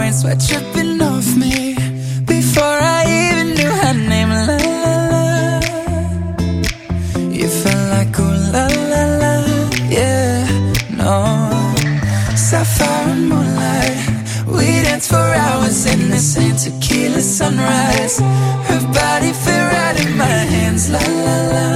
points were tripping off me before I even knew her name. La la la, you felt like ooh la la la, yeah, no. Sapphire and moonlight, we danced for hours in the same tequila sunrise. Her body fit right in my hands, la la la.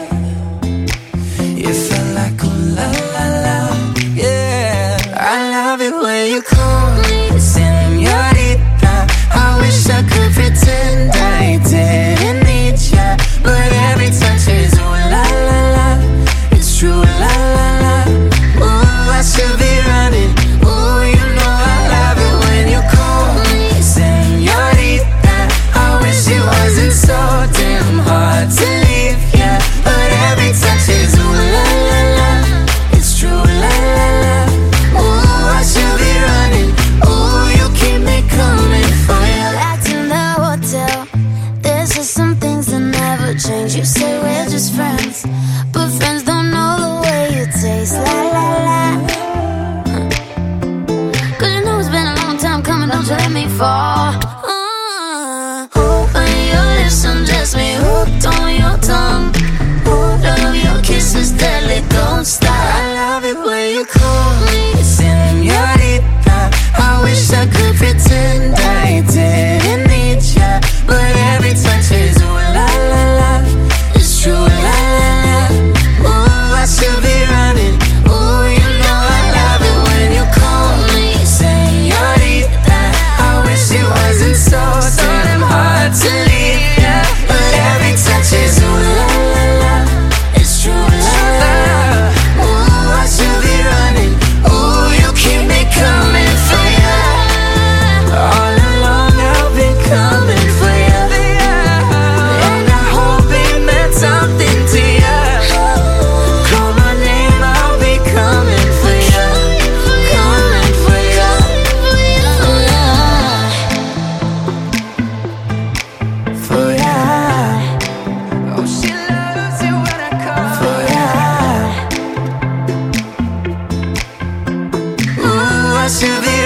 You felt like ooh la la la, yeah. I love it when you call me señorita. I wish I could pretend I didn't need ya, but every touch is ooh la la la. It's true, la la la. Ooh, I should be running. Ooh, you know I love it when you call me señorita. I wish it wasn't so damn hard to leave ya, but every touch is ooh la la la. It's true, la la la. Ooh, I should be running. Ooh, you keep me coming for ya. Back in the hotel, there's just some things that never change. You say we're just friends, but friends don't know the way you taste. La la la. Cause you know it's been a long time coming, don't you let me fall. When your lips undress me, hooked on your tongue. Love your kisses deadly, don't stop. I love it when you call me señorita. I wish I could pretend I didn't need ya, but every touch is ooh la la la. It's true, la la la. Ooh, I should be running. Ooh, you know I love it when you call me señorita. I wish it wasn't so damn hard to leave ya, but every touch is ooh la la la. It's true, la la la. Ooh, I should be running. Ooh, you keep me coming for ya. All along I've been coming for ya, and I hope it meant something to ya. Call my name, I'll be coming for ya, coming for ya. For ya. Oh, she loves it when I call for ya. Ooh, I should be